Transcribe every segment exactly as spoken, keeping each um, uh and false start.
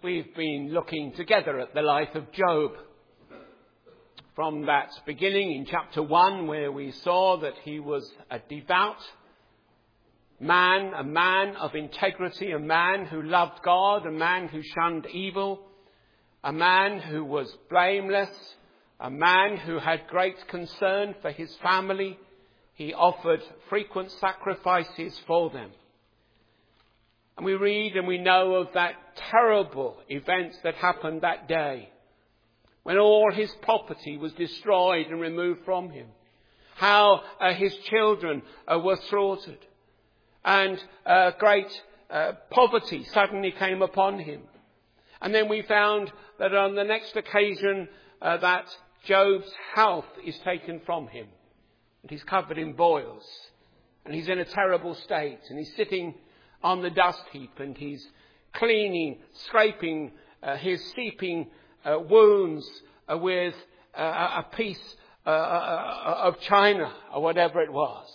We've been looking together at the life of Job. From that beginning in chapter one, where we saw that he was a devout man, a man of integrity, a man who loved God, a man who shunned evil, a man who was blameless, a man who had great concern for his family. He offered frequent sacrifices for them. And we read and we know of that terrible event that happened that day, when all his property was destroyed and removed from him. How uh, his children uh, were slaughtered. And uh, great uh, poverty suddenly came upon him. And then we found that on the next occasion uh, that Job's health is taken from him. And he's covered in boils. And he's in a terrible state. And he's sitting on the dust heap, and he's cleaning, scraping uh, his seeping uh, wounds uh, with uh, a piece uh, uh, of china or whatever it was.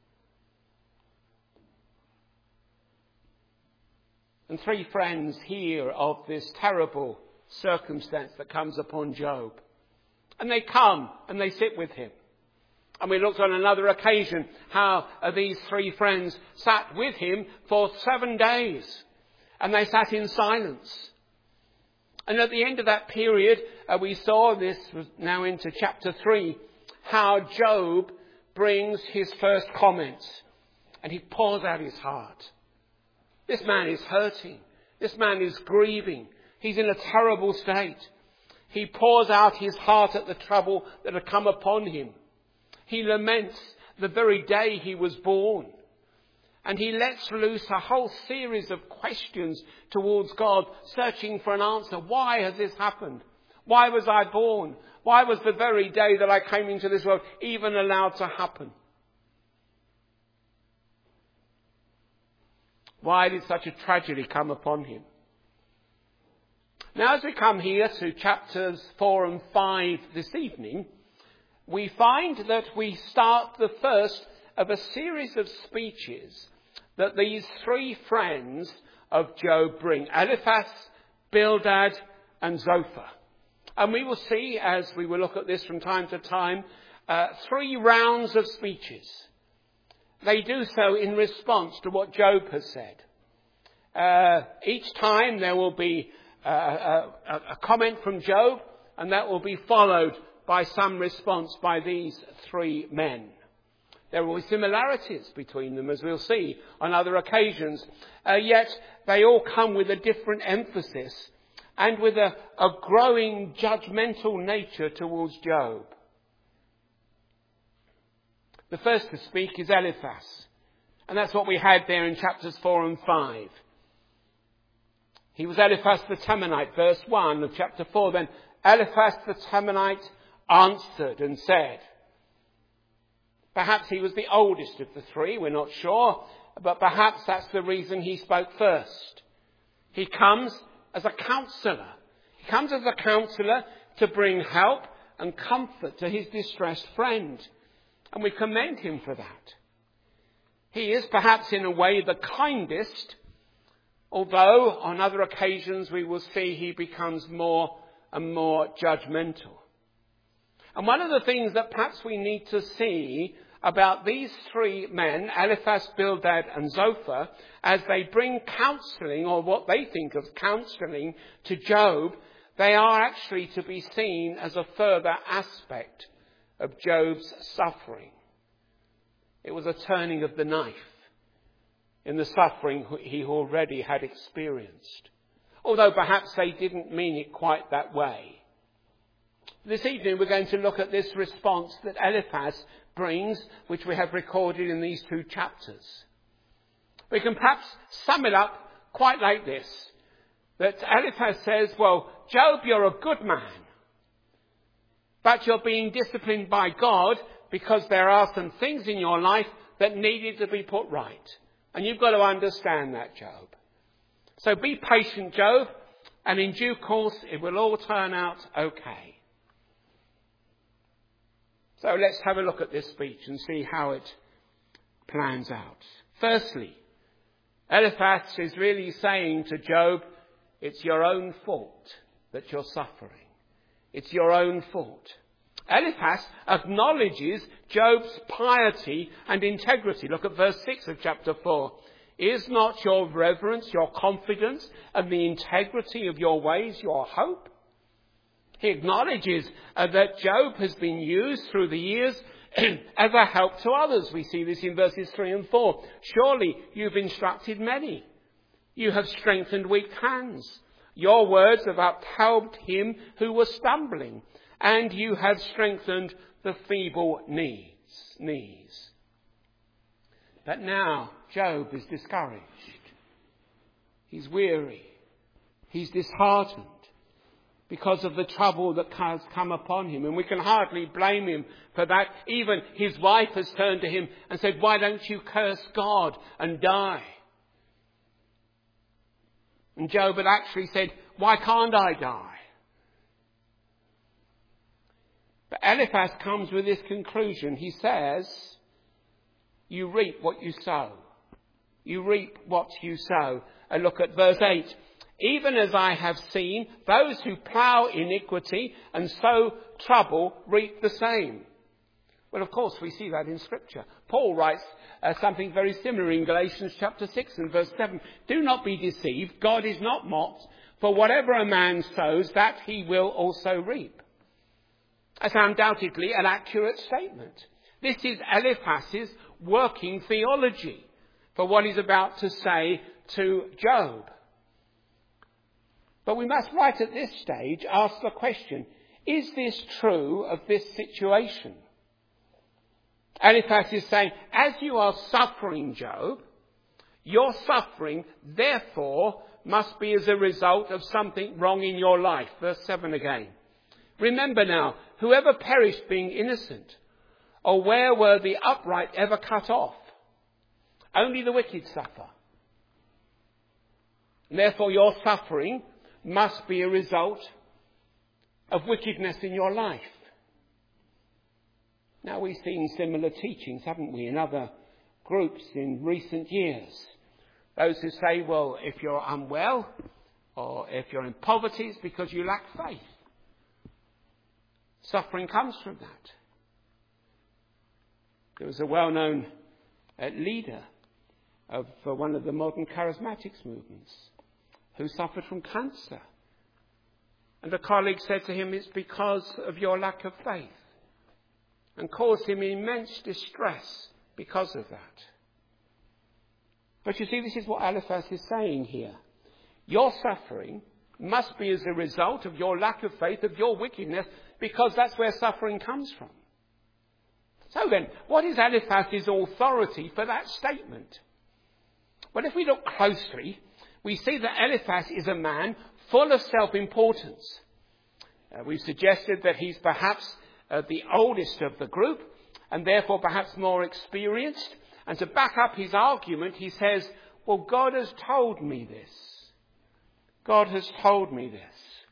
And three friends hear of this terrible circumstance that comes upon Job. And they come and they sit with him. And we looked on another occasion how uh, these three friends sat with him for seven days. And they sat in silence. And at the end of that period, uh, we saw, this was now into chapter three, how Job brings his first comments. And he pours out his heart. This man is hurting. This man is grieving. He's in a terrible state. He pours out his heart at the trouble that had come upon him. He laments the very day he was born. And he lets loose a whole series of questions towards God, searching for an answer. Why has this happened? Why was I born? Why was the very day that I came into this world even allowed to happen? Why did such a tragedy come upon him? Now, as we come here to chapters four and five this evening, we find that we start the first of a series of speeches that these three friends of Job bring: Eliphaz, Bildad, and Zophar. And we will see, as we will look at this from time to time, uh, three rounds of speeches. They do so in response to what Job has said. Uh, each time there will be uh, a, a comment from Job, and that will be followed by some response by these three men. There will be similarities between them, as we'll see on other occasions. Uh, yet they all come with a different emphasis and with a, a growing judgmental nature towards Job. The first to speak is Eliphaz. And that's what we had there in chapters four and five. He was Eliphaz the Temanite, verse one of chapter four. Then Eliphaz the Temanite answered and said. Perhaps he was the oldest of the three, we're not sure, but perhaps that's the reason he spoke first. He comes as a counsellor. He comes as a counsellor to bring help and comfort to his distressed friend. And we commend him for that. He is perhaps in a way the kindest, although on other occasions we will see he becomes more and more judgmental. And one of the things that perhaps we need to see about these three men, Eliphaz, Bildad and Zophar, as they bring counselling, or what they think of counselling, to Job, they are actually to be seen as a further aspect of Job's suffering. It was a turning of the knife in the suffering he already had experienced, although perhaps they didn't mean it quite that way. This evening we're going to look at this response that Eliphaz brings, which we have recorded in these two chapters. We can perhaps sum it up quite like this, that Eliphaz says, well, Job, you're a good man, but you're being disciplined by God because there are some things in your life that needed to be put right. And you've got to understand that, Job. So be patient, Job, and in due course it will all turn out okay. So let's have a look at this speech and see how it plans out. Firstly, Eliphaz is really saying to Job, It's your own fault that you're suffering. It's your own fault. Eliphaz acknowledges Job's piety and integrity. Look at verse six of chapter four. Is not your reverence, your confidence, and the integrity of your ways your hope? He acknowledges uh, that Job has been used through the years as a help to others. We see this in verses three and four. Surely you've instructed many. You have strengthened weak hands. Your words have upheld him who was stumbling, and you have strengthened the feeble knees. knees. But now Job is discouraged. He's weary. He's disheartened because of the trouble that has come upon him. And we can hardly blame him for that. Even his wife has turned to him and said, why don't you curse God and die? And Job had actually said, why can't I die? But Eliphaz comes with this conclusion. He says, you reap what you sow. You reap what you sow. And look at verse eight. Even as I have seen, those who plough iniquity and sow trouble reap the same. Well, of course, we see that in Scripture. Paul writes uh, something very similar in Galatians chapter six and verse seven. Do not be deceived. God is not mocked. For whatever a man sows, that he will also reap. That's undoubtedly an accurate statement. This is Eliphaz's working theology for what he's about to say to Job. But we must right at this stage ask the question, is this true of this situation? Eliphaz is saying, as you are suffering, Job, your suffering, therefore, must be as a result of something wrong in your life. Verse seven again. Remember now, whoever perished being innocent, or where were the upright ever cut off? Only the wicked suffer. And therefore, your suffering must be a result of wickedness in your life. Now, we've seen similar teachings, haven't we, in other groups in recent years. Those who say, well, if you're unwell or if you're in poverty, it's because you lack faith. Suffering comes from that. There was a well-known uh, leader of uh, one of the modern charismatics movements who suffered from cancer. And a colleague said to him, it's because of your lack of faith, and caused him immense distress because of that. But you see, this is what Eliphaz is saying here. Your suffering must be as a result of your lack of faith, of your wickedness, because that's where suffering comes from. So then, what is Eliphaz's authority for that statement? Well, if we look closely, we see that Eliphaz is a man full of self-importance. Uh, we've suggested that he's perhaps uh, the oldest of the group, and therefore perhaps more experienced. And to back up his argument, he says, well, God has told me this. God has told me this.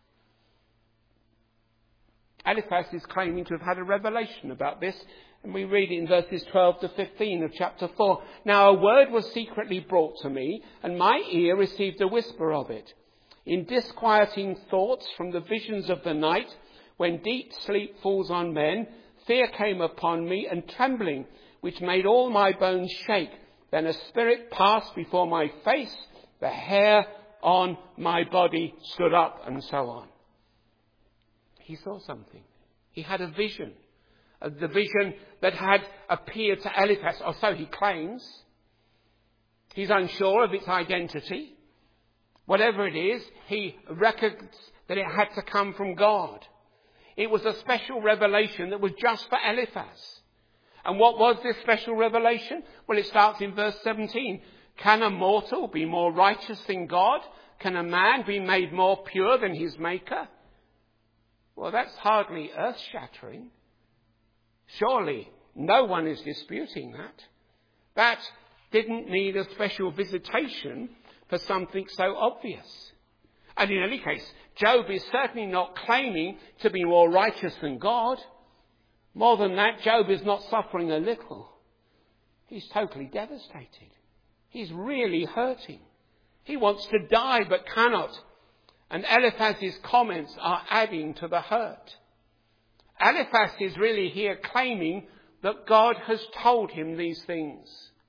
Eliphaz is claiming to have had a revelation about this, and we read it in verses twelve to fifteen of chapter four. Now a word was secretly brought to me, and my ear received a whisper of it. In disquieting thoughts from the visions of the night, when deep sleep falls on men, fear came upon me, and trembling, which made all my bones shake. Then a spirit passed before my face, the hair on my body stood up, and so on. He saw something. He had a vision. Uh, the vision that had appeared to Eliphaz, or so he claims. He's unsure of its identity. Whatever it is, he reckons that it had to come from God. It was a special revelation that was just for Eliphaz. And what was this special revelation? Well, it starts in verse seventeen. Can a mortal be more righteous than God? Can a man be made more pure than his maker? Well, that's hardly earth-shattering. Surely no one is disputing that. That didn't need a special visitation for something so obvious. And in any case, Job is certainly not claiming to be more righteous than God. More than that, Job is not suffering a little. He's totally devastated. He's really hurting. He wants to die but cannot. And Eliphaz's comments are adding to the hurt. Eliphaz is really here claiming that God has told him these things.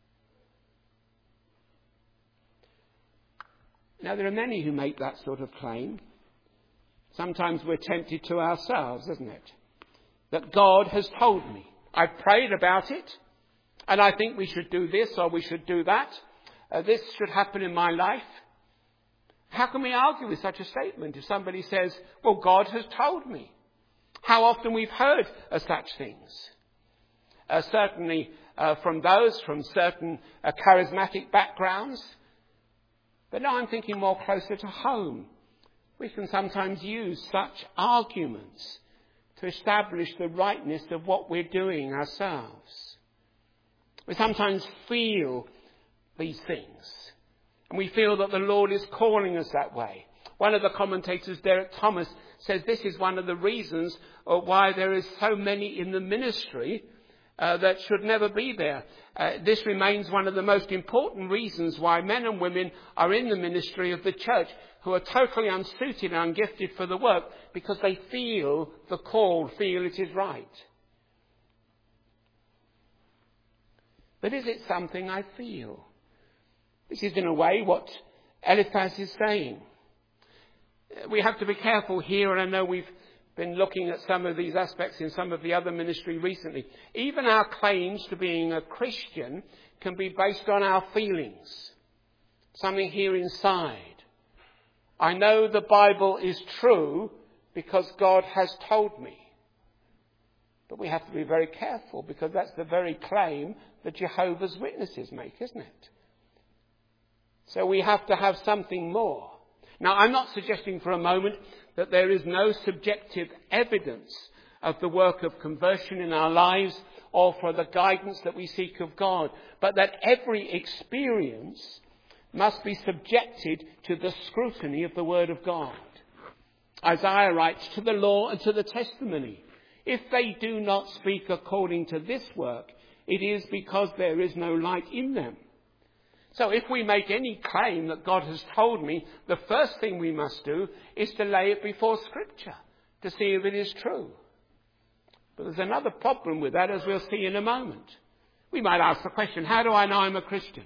Now, there are many who make that sort of claim. Sometimes we're tempted to ourselves, isn't it? That God has told me. I've prayed about it, and I think we should do this or we should do that. Uh, this should happen in my life. How can we argue with such a statement if somebody says, well, God has told me? How often we've heard of such things. Uh, certainly uh, from those from certain uh, charismatic backgrounds. But now I'm thinking more closer to home. We can sometimes use such arguments to establish the rightness of what we're doing ourselves. We sometimes feel these things, and we feel that the Lord is calling us that way. One of the commentators, Derek Thomas, says this is one of the reasons why there is so many in the ministry uh, that should never be there. Uh, this remains one of the most important reasons why men and women are in the ministry of the church who are totally unsuited and ungifted for the work because they feel the call, feel it is right. But is it something I feel? This is in a way what Eliphaz is saying. We have to be careful here, and I know we've been looking at some of these aspects in some of the other ministry recently. Even our claims to being a Christian can be based on our feelings. Something here inside. I know the Bible is true because God has told me. But we have to be very careful because that's the very claim that Jehovah's Witnesses make, isn't it? So we have to have something more. Now, I'm not suggesting for a moment that there is no subjective evidence of the work of conversion in our lives or for the guidance that we seek of God, but that every experience must be subjected to the scrutiny of the Word of God. Isaiah writes, to the law and to the testimony. If they do not speak according to this work, it is because there is no light in them. So if we make any claim that God has told me, the first thing we must do is to lay it before Scripture to see if it is true. But there's another problem with that, as we'll see in a moment. We might ask the question, how do I know I'm a Christian?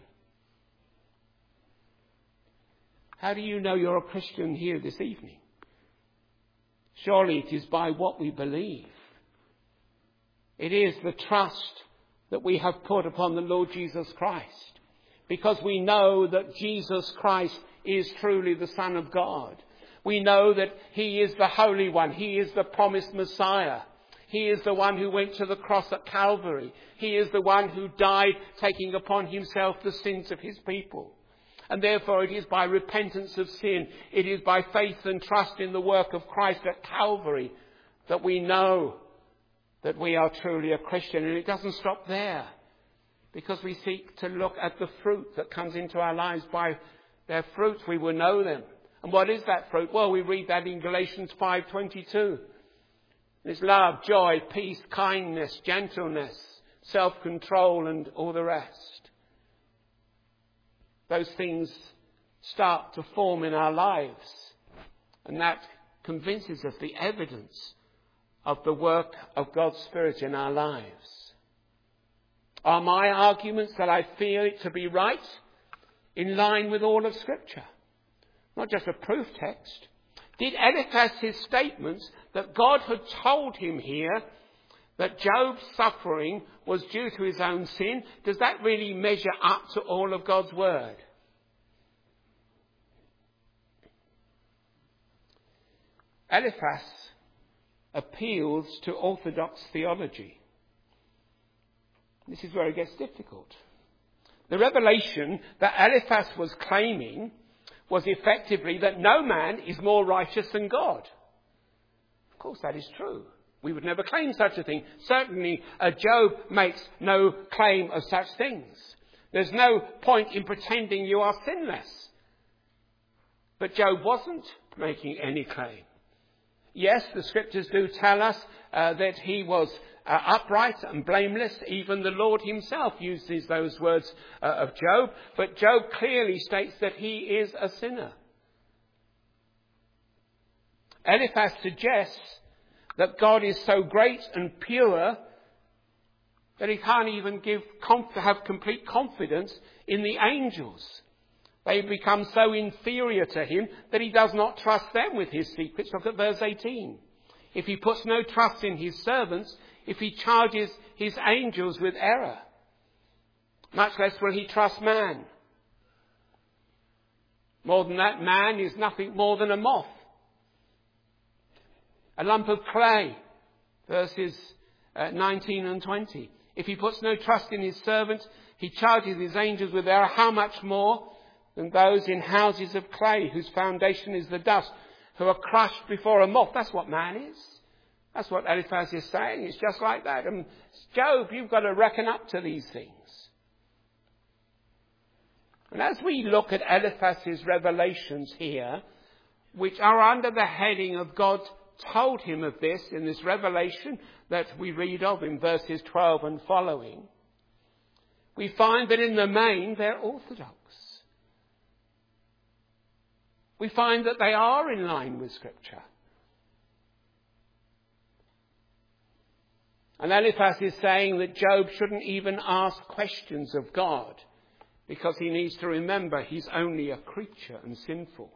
How do you know you're a Christian here this evening? Surely it is by what we believe. It is the trust that we have put upon the Lord Jesus Christ. Because we know that Jesus Christ is truly the Son of God. We know that He is the Holy One. He is the promised Messiah. He is the one who went to the cross at Calvary. He is the one who died, taking upon Himself the sins of His people. And therefore it is by repentance of sin, it is by faith and trust in the work of Christ at Calvary that we know that we are truly a Christian. And it doesn't stop there. Because we seek to look at the fruit that comes into our lives. By their fruits we will know them. And what is that fruit? Well, we read that in Galatians five twenty-two. It's love, joy, peace, kindness, gentleness, self-control and all the rest. Those things start to form in our lives. And that convinces us the evidence of the work of God's Spirit in our lives. Are my arguments that I feel it to be right in line with all of Scripture? Not just a proof text. Did Eliphaz's statements that God had told him here that Job's suffering was due to his own sin, does that really measure up to all of God's Word? Eliphaz appeals to orthodox theology. This is where it gets difficult. The revelation that Eliphaz was claiming was effectively that no man is more righteous than God. Of course, that is true. We would never claim such a thing. Certainly, uh, Job makes no claim of such things. There's no point in pretending you are sinless. But Job wasn't making any claim. Yes, the Scriptures do tell us uh, that he was Uh, upright and blameless. Even the Lord Himself uses those words uh, of Job. But Job clearly states that he is a sinner. Eliphaz suggests that God is so great and pure that he can't even give have complete confidence in the angels. They become so inferior to him that he does not trust them with his secrets. Look at verse eighteen. If he puts no trust in his servants, if he charges his angels with error, much less will he trust man. More than that, man is nothing more than a moth, a lump of clay, verses uh, nineteen and twenty. If he puts no trust in his servants, he charges his angels with error. How much more than those in houses of clay, whose foundation is the dust, who are crushed before a moth? That's what man is. That's what Eliphaz is saying. It's just like that. And Job, you've got to reckon up to these things. And as we look at Eliphaz's revelations here, which are under the heading of God told him of this in this revelation that we read of in verses twelve and following, we find that in the main they're orthodox. We find that they are in line with Scripture. And Eliphaz is saying that Job shouldn't even ask questions of God, because he needs to remember he's only a creature and sinful.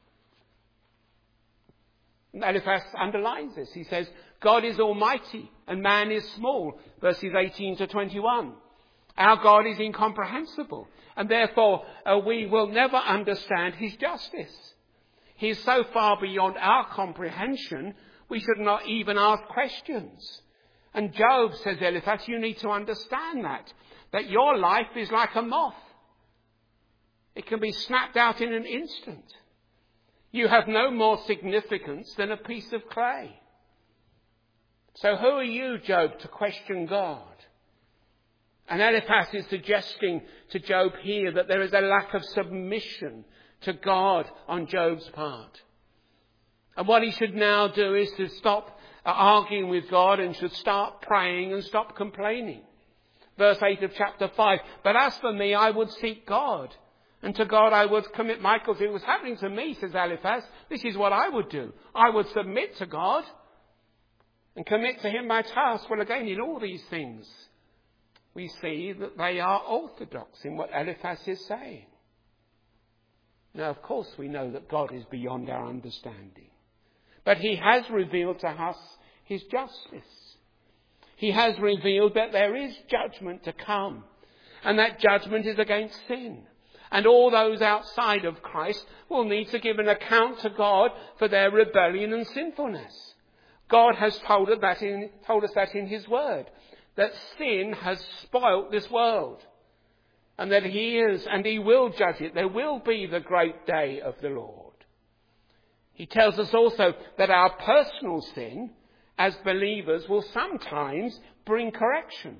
And Eliphaz underlines this. He says, God is almighty and man is small, verses eighteen to twenty-one. Our God is incomprehensible, and therefore uh, we will never understand his justice. He is so far beyond our comprehension, we should not even ask questions. And Job, says Eliphaz, you need to understand that, that your life is like a moth. It can be snapped out in an instant. You have no more significance than a piece of clay. So who are you, Job, to question God? And Eliphaz is suggesting to Job here that there is a lack of submission to God on Job's part. And what he should now do is to stop arguing with God and should start praying and stop complaining. Verse eight of chapter five. But as for me, I would seek God. And to God I would commit my cause. If it was happening to me, says Eliphaz, this is what I would do. I would submit to God and commit to him my task. Well, again, in all these things, we see that they are orthodox in what Eliphaz is saying. Now, of course, we know that God is beyond our understanding. But he has revealed to us his justice. He has revealed that there is judgment to come. And that judgment is against sin. And all those outside of Christ will need to give an account to God for their rebellion and sinfulness. God has told us that in, told us that in his word, that sin has spoilt this world, and that he is and he will judge it. There will be the great day of the Lord. He tells us also that our personal sin as believers will sometimes bring correction.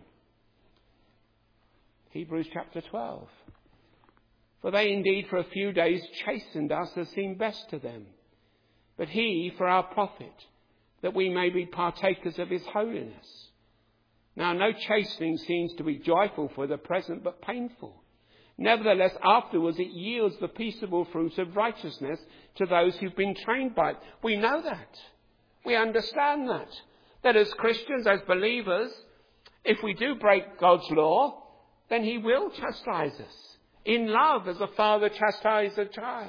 Hebrews chapter twelve. For they indeed for a few days chastened us as seemed best to them, but he for our profit, that we may be partakers of his holiness. Now no chastening seems to be joyful for the present, but painful. Nevertheless, afterwards it yields the peaceable fruit of righteousness to those who've been trained by it. We know that. We understand that. That as Christians, as believers, if we do break God's law, then he will chastise us. In love, as a father chastises a child.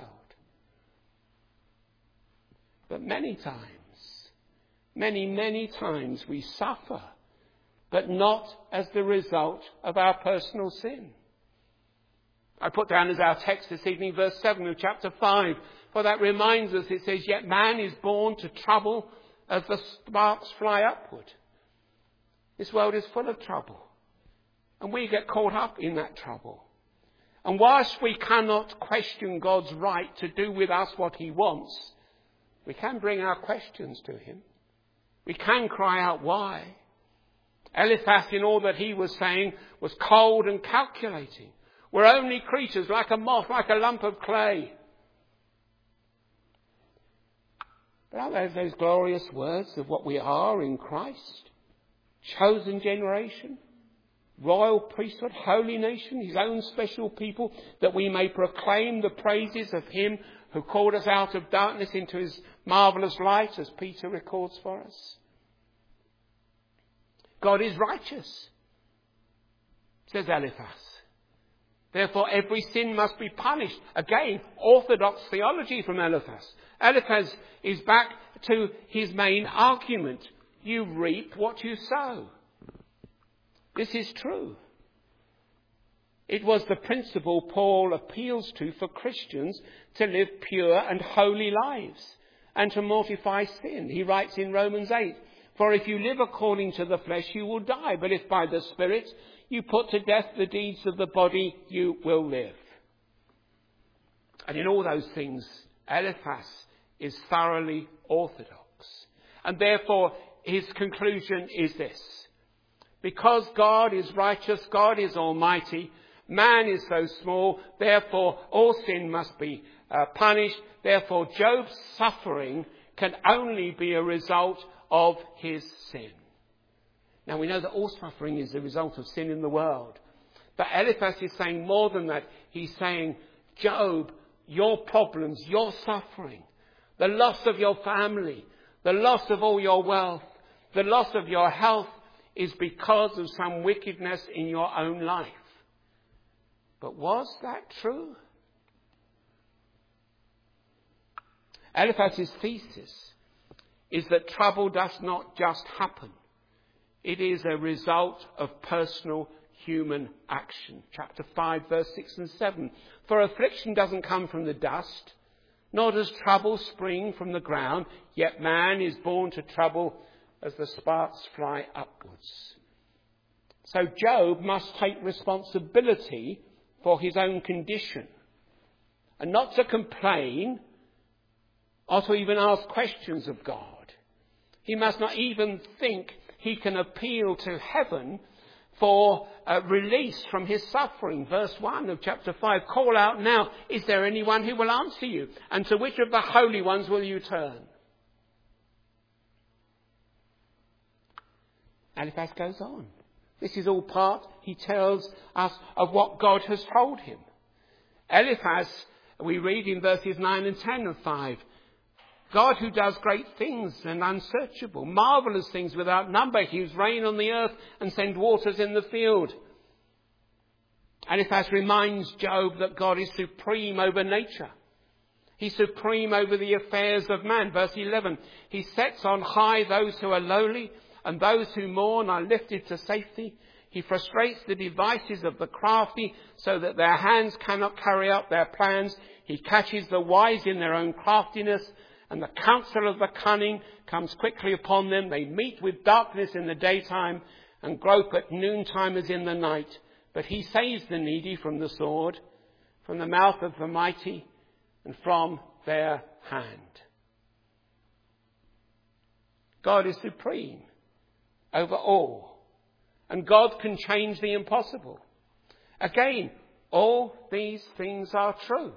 But many times, many, many times we suffer, but not as the result of our personal sin. I put down as our text this evening verse seven of chapter five, for that reminds us, it says, yet man is born to trouble as the sparks fly upward. This world is full of trouble, and we get caught up in that trouble. And whilst we cannot question God's right to do with us what he wants, we can bring our questions to him. We can cry out why. Eliphaz, in all that he was saying, was cold and calculating. We're only creatures like a moth, like a lump of clay. But aren't there those glorious words of what we are in Christ? Chosen generation, royal priesthood, holy nation, his own special people, that we may proclaim the praises of him who called us out of darkness into his marvellous light, as Peter records for us. God is righteous, says Eliphaz. Therefore, every sin must be punished. Again, orthodox theology from Eliphaz. Eliphaz is back to his main argument. You reap what you sow. This is true. It was the principle Paul appeals to for Christians to live pure and holy lives and to mortify sin. He writes in Romans eight, "For if you live according to the flesh, you will die. But if by the Spirit you put to death the deeds of the body, you will live." And in all those things, Eliphaz is thoroughly orthodox. And therefore, his conclusion is this: because God is righteous, God is almighty, man is so small, therefore all sin must be uh, punished. Therefore, Job's suffering can only be a result of his sin. Now, we know that all suffering is a result of sin in the world. But Eliphaz is saying more than that. He's saying, Job, your problems, your suffering, the loss of your family, the loss of all your wealth, the loss of your health is because of some wickedness in your own life. But was that true? Eliphaz's thesis is that trouble does not just happen. It is a result of personal human action. Chapter five, verse six and seven. For affliction doesn't come from the dust, nor does trouble spring from the ground, yet man is born to trouble as the sparks fly upwards. So Job must take responsibility for his own condition, and not to complain or to even ask questions of God. He must not even think he can appeal to heaven for a release from his suffering. Verse one of chapter five, call out now, is there anyone who will answer you? And to which of the holy ones will you turn? Eliphaz goes on. This is all part, he tells us, of what God has told him. Eliphaz, we read in verses nine and ten of five, God who does great things and unsearchable, marvellous things without number, he who's rain on the earth and send waters in the field. Eliphaz reminds Job that God is supreme over nature. He's supreme over the affairs of man. Verse eleven, he sets on high those who are lowly, and those who mourn are lifted to safety. He frustrates the devices of the crafty so that their hands cannot carry out their plans. He catches the wise in their own craftiness, and the counsel of the cunning comes quickly upon them. They meet with darkness in the daytime and grope at noontime as in the night. But he saves the needy from the sword, from the mouth of the mighty, and from their hand. God is supreme over all, and God can change the impossible. Again, all these things are true,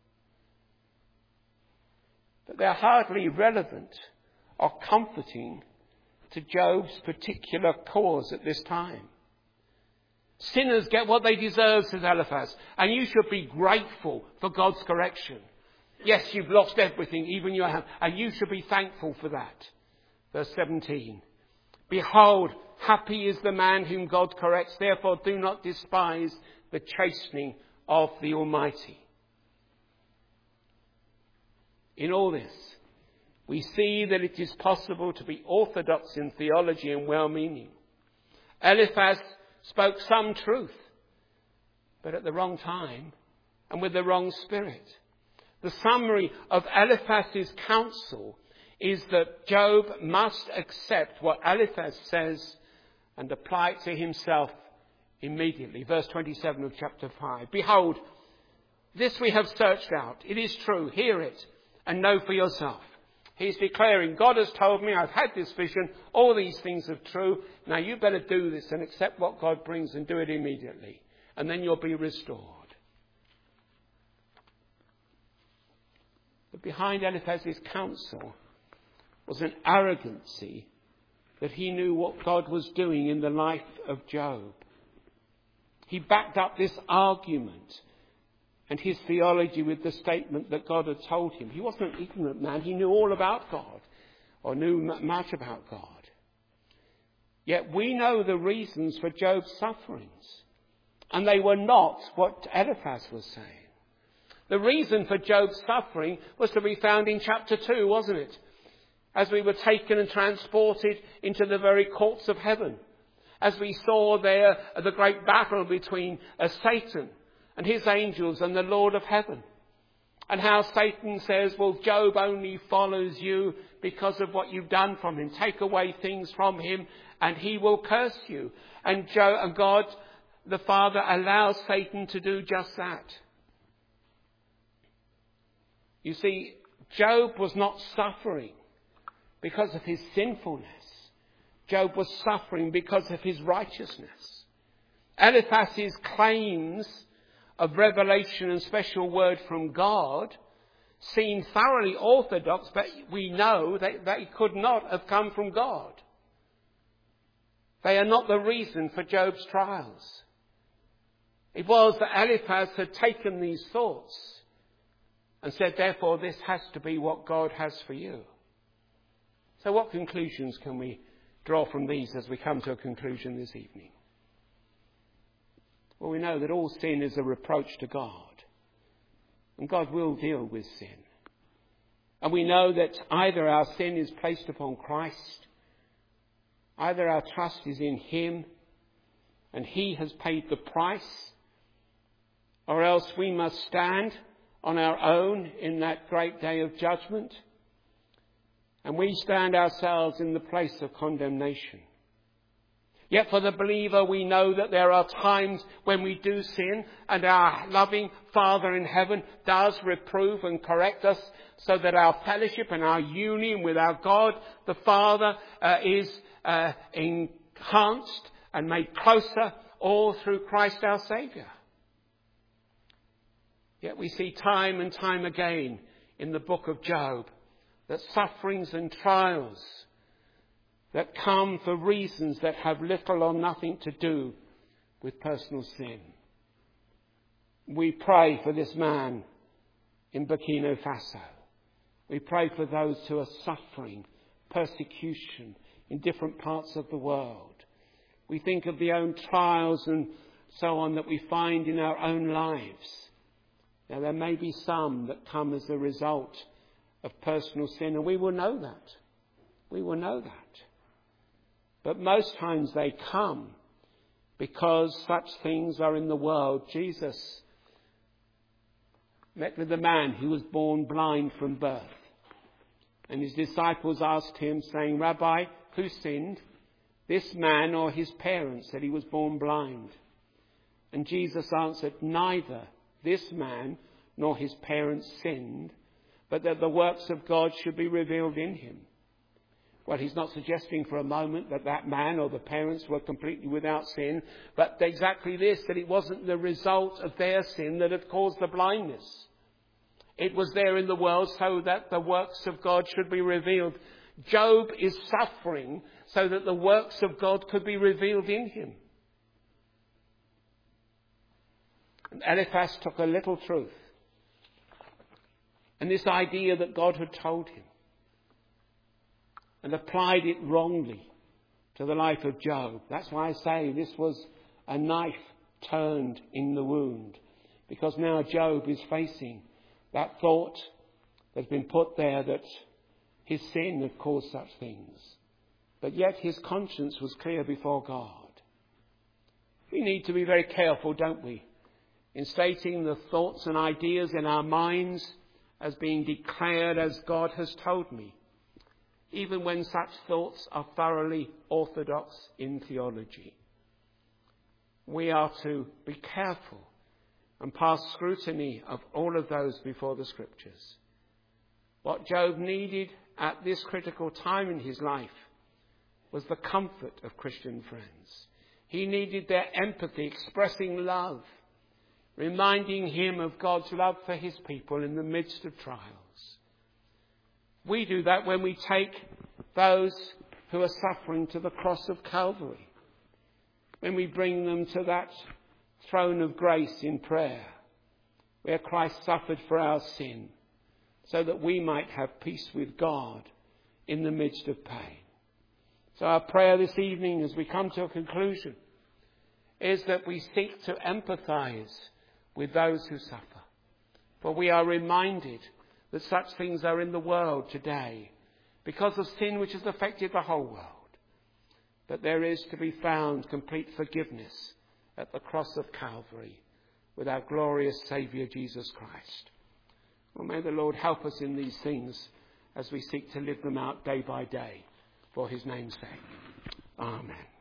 but they're hardly relevant or comforting to Job's particular cause at this time. Sinners get what they deserve, says Eliphaz, and you should be grateful for God's correction. Yes, you've lost everything, even your health, and you should be thankful for that. Verse seventeen. Behold, happy is the man whom God corrects. Therefore, do not despise the chastening of the Almighty. In all this, we see that it is possible to be orthodox in theology and well-meaning. Eliphaz spoke some truth, but at the wrong time and with the wrong spirit. The summary of Eliphaz's counsel is that Job must accept what Eliphaz says and apply it to himself immediately. Verse twenty-seven of chapter five. Behold, this we have searched out. It is true. Hear it and know for yourself. He's declaring, God has told me, I've had this vision, all these things are true. Now you better do this and accept what God brings and do it immediately. And then you'll be restored. But behind Eliphaz's counsel was an arrogancy that he knew what God was doing in the life of Job. He backed up this argument and his theology with the statement that God had told him. He wasn't an ignorant man. He knew all about God, or knew much about God. Yet we know the reasons for Job's sufferings. And they were not what Eliphaz was saying. The reason for Job's suffering was to be found in chapter two, wasn't it? As we were taken and transported into the very courts of heaven. As we saw there the great battle between uh, Satan and his angels and the Lord of heaven. And how Satan says, well, Job only follows you because of what you've done from him. Take away things from him and he will curse you. And Job, and God, the Father, allows Satan to do just that. You see, Job was not suffering because of his sinfulness. Job was suffering because of his righteousness. Eliphaz's claims of revelation and special word from God seem thoroughly orthodox, but we know that they could not have come from God. They are not the reason for Job's trials. It was that Eliphaz had taken these thoughts and said, therefore, this has to be what God has for you. So what conclusions can we draw from these as we come to a conclusion this evening? Well, we know that all sin is a reproach to God. And God will deal with sin. And we know that either our sin is placed upon Christ, either our trust is in him, and he has paid the price, or else we must stand on our own in that great day of judgment. And we stand ourselves in the place of condemnation. Yet for the believer, we know that there are times when we do sin and our loving Father in heaven does reprove and correct us so that our fellowship and our union with our God, the Father, uh, is uh, enhanced and made closer all through Christ our Saviour. Yet we see time and time again in the book of Job that sufferings and trials that come for reasons that have little or nothing to do with personal sin. We pray for this man in Burkina Faso. We pray for those who are suffering persecution in different parts of the world. We think of the own trials and so on that we find in our own lives. Now, there may be some that come as a result of personal sin, and we will know that. We will know that. But most times they come because such things are in the world. Jesus met with a man who was born blind from birth. And his disciples asked him, saying, Rabbi, who sinned, this man or his parents, that he was born blind? And Jesus answered, neither this man nor his parents sinned, but that the works of God should be revealed in him. Well, he's not suggesting for a moment that that man or the parents were completely without sin, but exactly this, that it wasn't the result of their sin that had caused the blindness. It was there in the world so that the works of God should be revealed. Job is suffering so that the works of God could be revealed in him. And Eliphaz took a little truth and this idea that God had told him and applied it wrongly to the life of Job. That's why I say this was a knife turned in the wound, because now Job is facing that thought that's been put there that his sin had caused such things. But yet his conscience was clear before God. We need to be very careful, don't we, in stating the thoughts and ideas in our minds as being declared as God has told me, even when such thoughts are thoroughly orthodox in theology. We are to be careful and pass scrutiny of all of those before the Scriptures. What Job needed at this critical time in his life was the comfort of Christian friends. He needed their empathy, expressing love, reminding him of God's love for his people in the midst of trials. We do that when we take those who are suffering to the cross of Calvary, when we bring them to that throne of grace in prayer, where Christ suffered for our sin, so that we might have peace with God in the midst of pain. So our prayer this evening, as we come to a conclusion, is that we seek to empathise with those who suffer. For we are reminded that such things are in the world today because of sin which has affected the whole world. But there is to be found complete forgiveness at the cross of Calvary with our glorious Saviour Jesus Christ. Well, may the Lord help us in these things as we seek to live them out day by day for his name's sake. Amen.